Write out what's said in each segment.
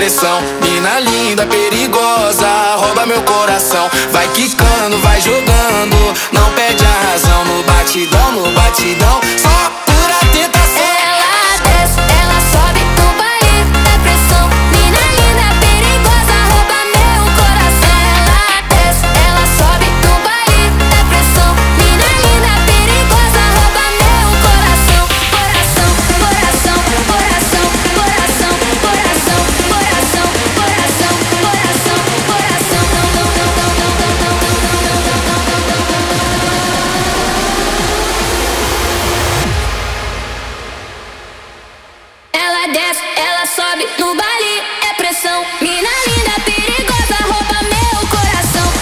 pressão. Mina linda, perigosa, rouba meu coração. Vai quicando, vai jogando, não perde a razão. No batidão, só pura tentação. Ela desce, ela sobe no baile, é pressão. Mina linda, perigosa, rouba meu coração. Ela desce, ela sobe no baile, é pressão. Mina linda, perigosa, rouba meu coração. Coração, coração, coração, coração, coração, coração, coração, coração, coração. Ela desce, ela sobe no baile, é pressão. Mina linda, perigosa, rouba meu coração.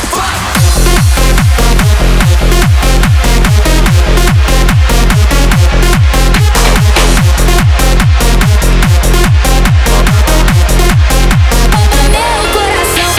Rouba meu coração.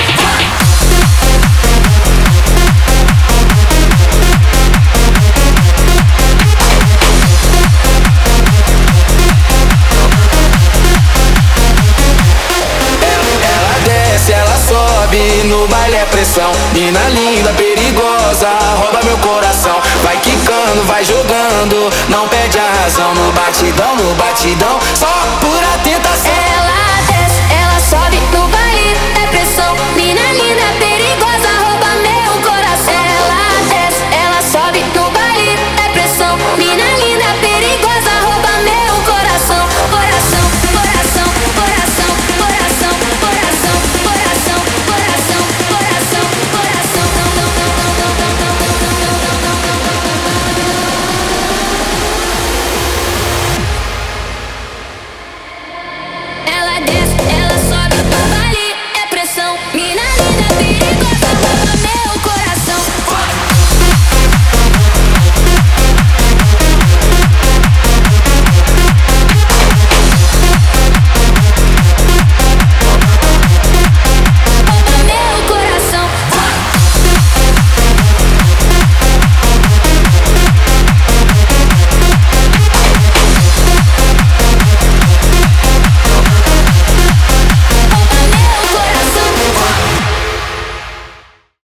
Ela desce, ela sobe, no baile é pressão. Mina linda, perigosa, rouba meu coração. Vai quicando, vai jogando, não perde a razão. No batidão, só por